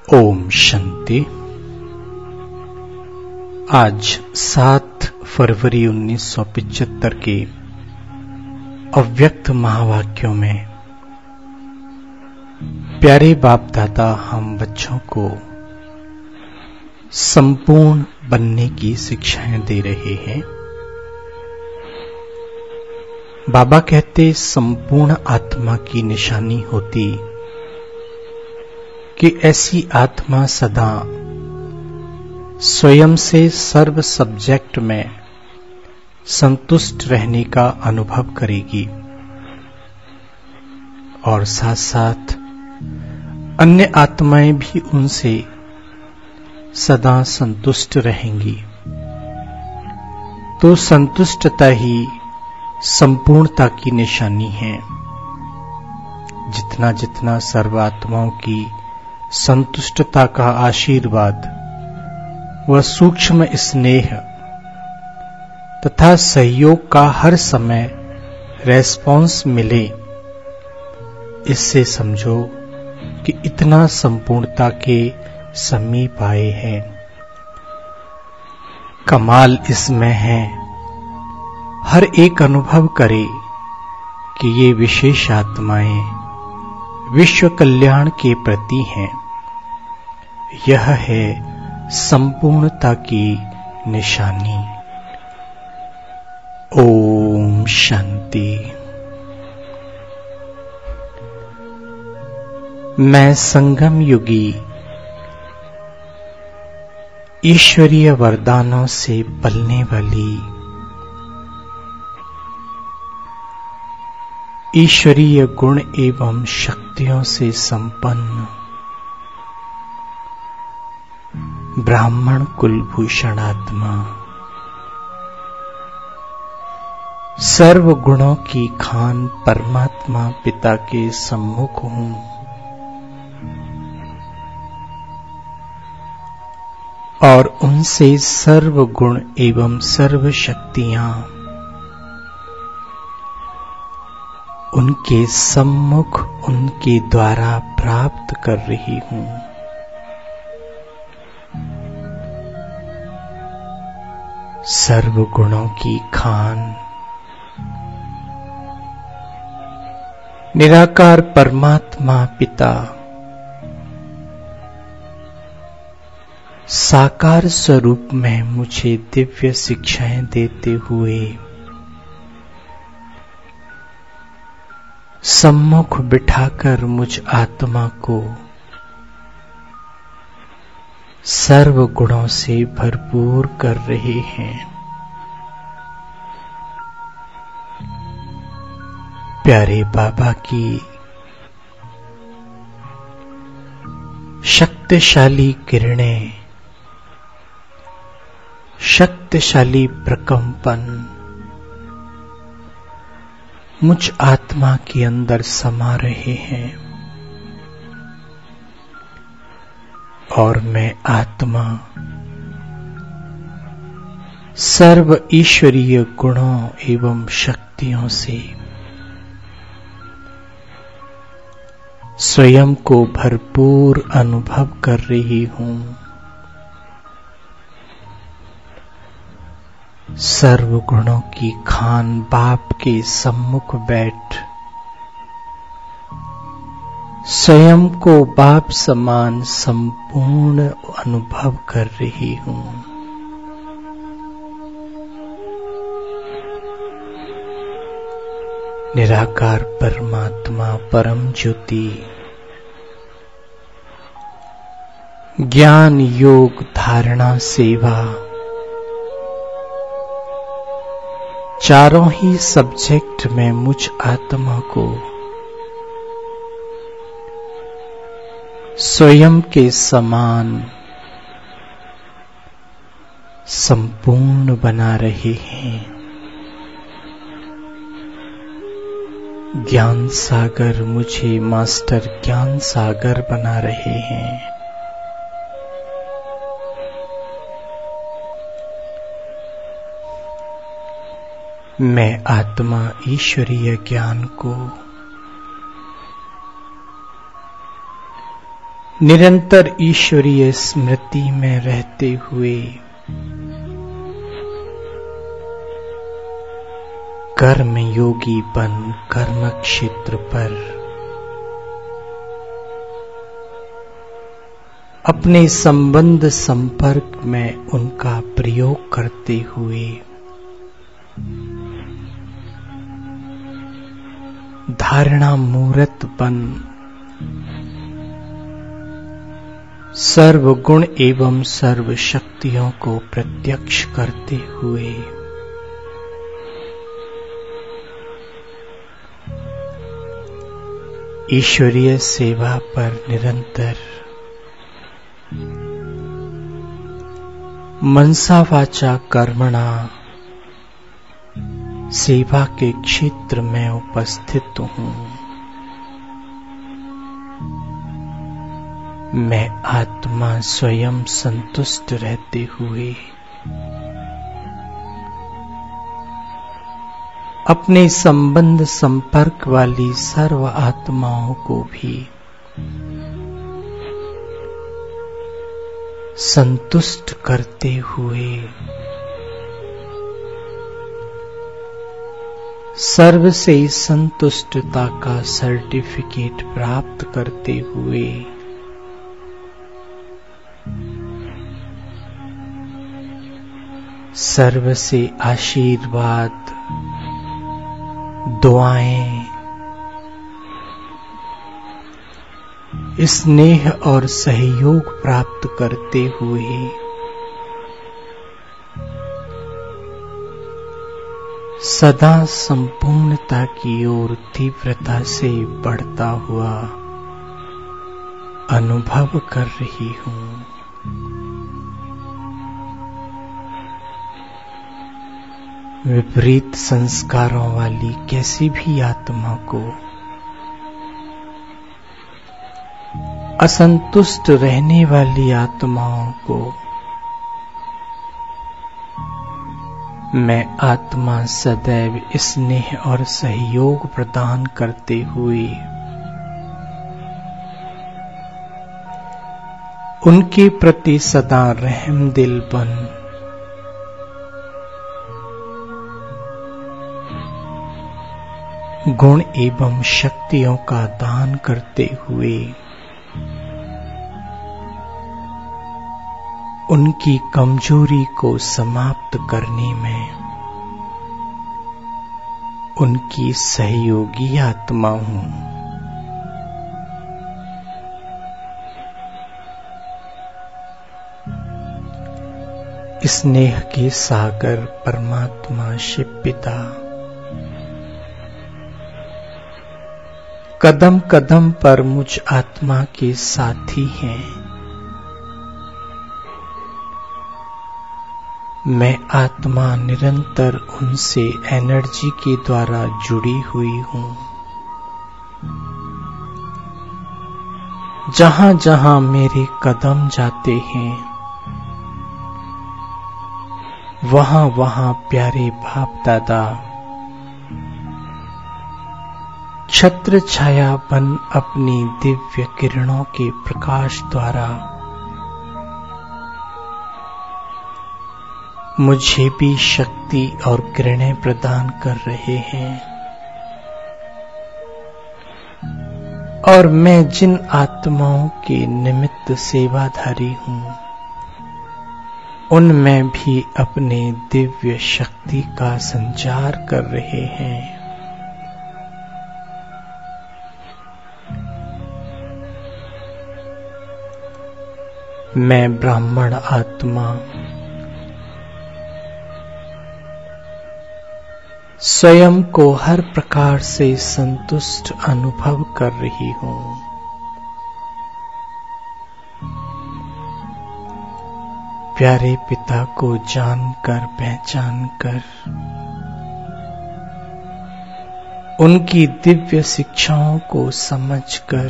ओम शांति। आज 7 फरवरी 1975 के अव्यक्त महावाक्यों में प्यारे बाप दादा हम बच्चों को संपूर्ण बनने की शिक्षाएं दे रहे हैं। बाबा कहते संपूर्ण आत्मा की निशानी होती कि ऐसी आत्मा सदा स्वयं से सर्व सब्जेक्ट में संतुष्ट रहने का अनुभव करेगी और साथ साथ अन्य आत्माएं भी उनसे सदा संतुष्ट रहेंगी। तो संतुष्टता ही संपूर्णता की निशानी है। जितना जितना सर्व आत्माओं की संतुष्टता का आशीर्वाद व सूक्ष्म स्नेह तथा सहयोग का हर समय रेस्पॉन्स मिले, इससे समझो कि इतना संपूर्णता के समीप आए हैं। कमाल इसमें है हर एक अनुभव करे कि ये विशेष आत्माएं विश्व कल्याण के प्रति हैं। यह है संपूर्णता की निशानी। ओम शांति। मैं संगम युगी ईश्वरीय वरदानों से पलने वाली ईश्वरीय गुण एवं शक्तियों से संपन्न ब्राह्मण कुलभूषण आत्मा, सर्व गुणों की खान परमात्मा पिता के सम्मुख हूं। और उनसे सर्व गुण एवं सर्व शक्तियां उनके सम्मुख उनके द्वारा प्राप्त कर रही हूं। सर्व गुणों की खान निराकार परमात्मा पिता साकार स्वरूप में मुझे दिव्य शिक्षाएं देते हुए सम्मुख बिठाकर मुझ आत्मा को सर्व गुणों से भरपूर कर रहे हैं। प्यारे बाबा की शक्तिशाली किरणें, शक्तिशाली प्रकंपन मुझ आत्मा के अंदर समा रहे हैं और मैं आत्मा सर्व ईश्वरीय गुणों एवं शक्तियों से स्वयं को भरपूर अनुभव कर रही हूं। सर्व गुणों की खान बाप के सम्मुख बैठ स्वयं को बाप समान संपूर्ण अनुभव कर रही हूं। निराकार परमात्मा परम ज्योति ज्ञान योग धारणा सेवा चारों ही सब्जेक्ट में मुझ आत्मा को स्वयं के समान संपूर्ण बना रहे हैं। ज्ञान सागर मुझे मास्टर ज्ञान सागर बना रहे हैं। मैं आत्मा ईश्वरीय ज्ञान को निरंतर ईश्वरीय स्मृति में रहते हुए कर्म योगी बन कर्म क्षेत्र पर अपने संबंध संपर्क में उनका प्रयोग करते हुए धारणा मूर्त बन सर्व गुण एवं सर्व शक्तियों को प्रत्यक्ष करते हुए ईश्वरीय सेवा पर निरंतर मनसा वाचा कर्मणा सेवा के क्षेत्र में उपस्थित हूं। मैं आत्मा स्वयं संतुष्ट रहते हुए अपने संबंध संपर्क वाली सर्व आत्माओं को भी संतुष्ट करते हुए सर्व से संतुष्टता का सर्टिफिकेट प्राप्त करते हुए सर्व से आशीर्वाद दुआएं स्नेह और सहयोग प्राप्त करते हुए सदा संपूर्णता की ओर तीव्रता से बढ़ता हुआ अनुभव कर रही हूं। विपरीत संस्कारों वाली कैसी भी आत्मा को असंतुष्ट रहने वाली आत्माओं को मैं आत्मा सदैव स्नेह और सहयोग प्रदान करते हुए उनके प्रति सदा रहमदिल बन गुण एवं शक्तियों का दान करते हुए उनकी कमजोरी को समाप्त करने में उनकी सहयोगी आत्मा हूं। स्नेह के सागर परमात्मा शिव पिता कदम कदम पर मुझ आत्मा के साथी हैं। मैं आत्मा निरंतर उनसे एनर्जी के द्वारा जुड़ी हुई हूं। जहां जहां मेरे कदम जाते हैं वहां वहां प्यारे बाप दादा छत्र छाया बन अपनी दिव्य किरणों के प्रकाश द्वारा मुझे भी शक्ति और किरणें प्रदान कर रहे हैं। और मैं जिन आत्माओं के निमित्त सेवाधारी हूं उनमें भी अपने दिव्य शक्ति का संचार कर रहे हैं। मैं ब्राह्मण आत्मा स्वयं को हर प्रकार से संतुष्ट अनुभव कर रही हूं। प्यारे पिता को जानकर पहचानकर उनकी दिव्य शिक्षाओं को समझकर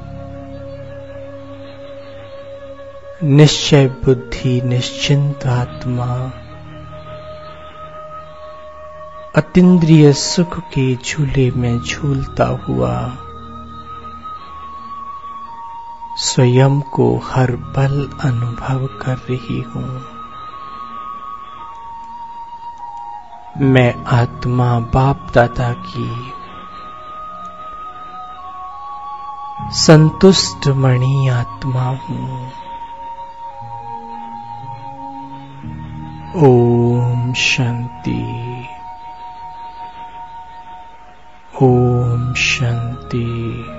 निश्चय बुद्धि निश्चिंत आत्मा अतीन्द्रिय सुख के झूले में झूलता हुआ स्वयं को हर पल अनुभव कर रही हूं। मैं आत्मा बाप दादा की संतुष्ट मणि आत्मा हूं। ओम शांति। ओम शांति।